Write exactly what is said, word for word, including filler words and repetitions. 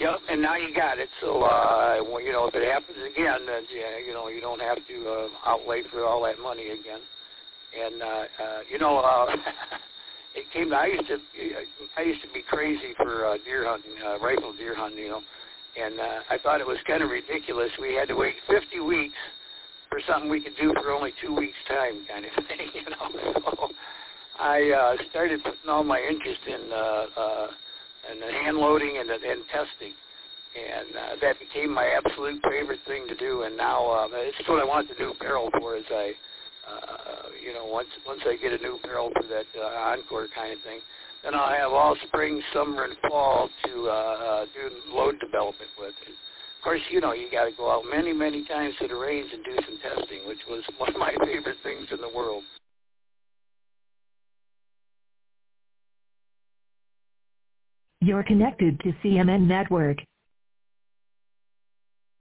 Yep, and now you got it. So, uh, well, you know, if it happens again, then, yeah, you know, you don't have to uh, outlay for all that money again. And, uh, uh, you know, uh, it came, I used to, I used to be crazy for uh, deer hunting, uh, rifle deer hunting, you know, and uh, I thought it was kind of ridiculous. We had to wait fifty weeks for something we could do for only two weeks' time kind of thing, you know. So I uh, started putting all my interest in uh, uh, in the hand loading and, and testing, and uh, that became my absolute favorite thing to do. And now uh, it's what I want the new barrel for. Is I, uh, you know, once once I get a new barrel for that uh, Encore kind of thing, then I'll have all spring, summer, and fall to uh, uh, do load development with it. Of course, you know, you got to go out many, many times to the range and do some testing, which was one of my favorite things in the world. You're connected to C M N Network.